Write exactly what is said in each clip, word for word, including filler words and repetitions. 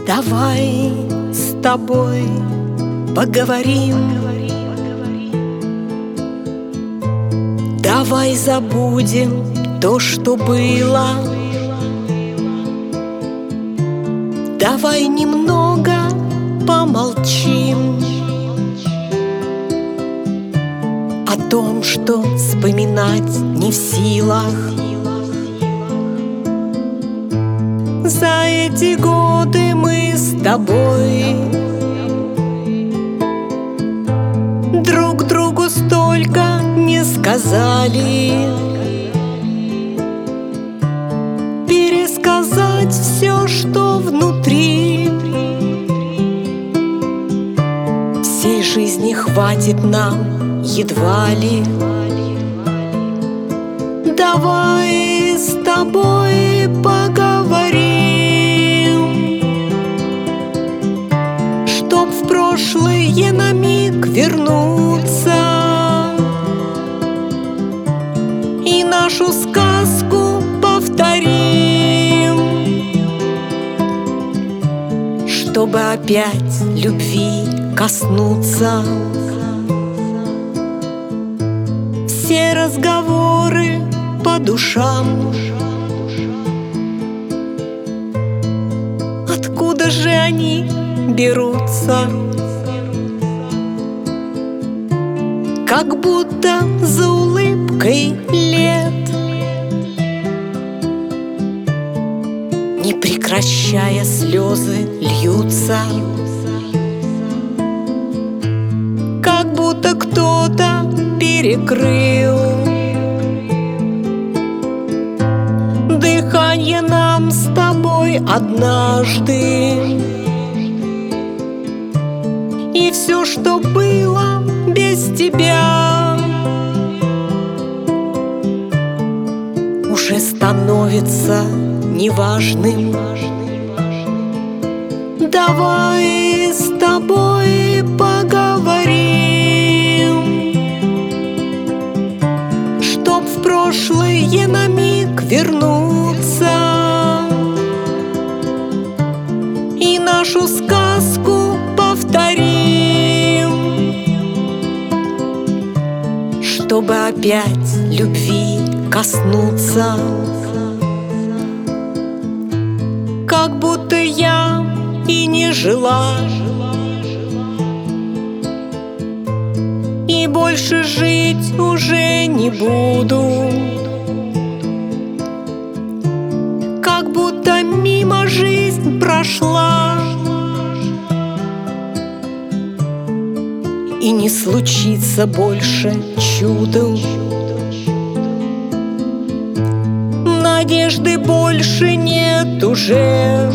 Давай с тобой поговорим. Давай забудем то, что было. Давай немного помолчим о том, что вспоминать не в силах. За эти годы мы с тобой друг другу столько не сказали. Пересказать все, что внутри, всей жизни хватит нам едва ли. Давай с тобой поговорим, чтоб в прошлое на миг вернуться и нашу сказку повторим, чтобы опять любви коснуться. Все разговоры по душам, откуда же они берутся? Как будто за улыбкой лет, не прекращая, слезы льются. Как будто кто-то перекрыл дыхание нам с тобой однажды. И все, что было без тебя, уже становится неважным. Давай с тобой поговорим, чтоб в прошлое на миг вернуться и нашу сказку повторим, чтобы опять любви коснуться. Как будто я и не жила, и больше жить уже не буду. Как будто мимо жизнь прошла, и не случится больше чудом. Надежды больше нет уже,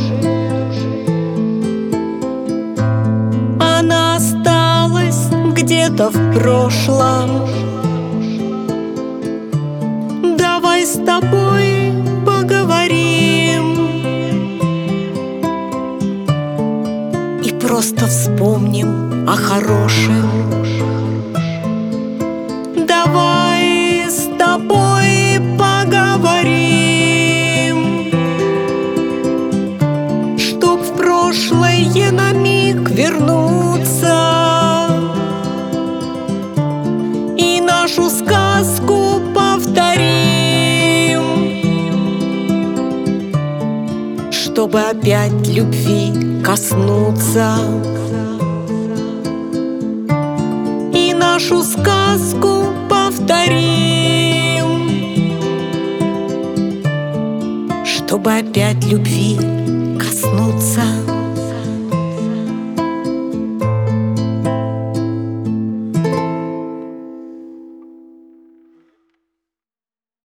она осталась где-то в прошлом. Давай с тобой поговорим и просто вспомним о хорошем. Давай с тобой поговорим, чтоб в прошлое на миг вернуться и нашу сказку повторим, чтобы опять любви коснуться и нашу сказку повторим, чтобы опять любви коснуться.